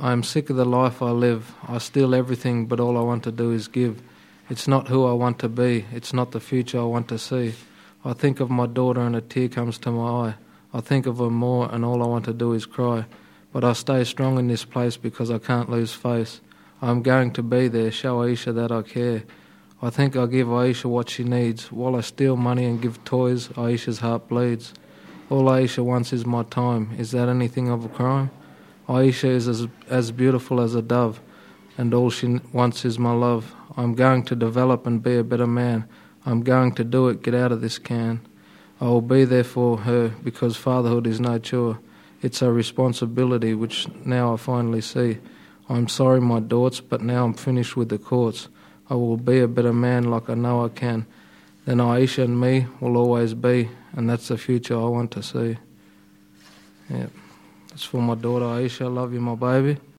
I am sick of the life I live. I steal everything, but all I want to do is give. It's not who I want to be. It's not the future I want to see. I think of my daughter and a tear comes to my eye. I think of her more and all I want to do is cry. But I stay strong in this place because I can't lose face. I'm going to be there, show Aisha that I care. I think I give Aisha what she needs. While I steal money and give toys, Aisha's heart bleeds. All Aisha wants is my time. Is that anything of a crime? Aisha is as beautiful as a dove, and all she wants is my love. I'm going to develop and be a better man. I'm going to do it, get out of this can. I will be there for her because fatherhood is no chore. It's a responsibility which now I finally see. I'm sorry, my daughters, but now I'm finished with the courts. I will be a better man like I know I can. Then Aisha and me will always be, and that's the future I want to see. Yeah, that's for my daughter Aisha. I love you, my baby.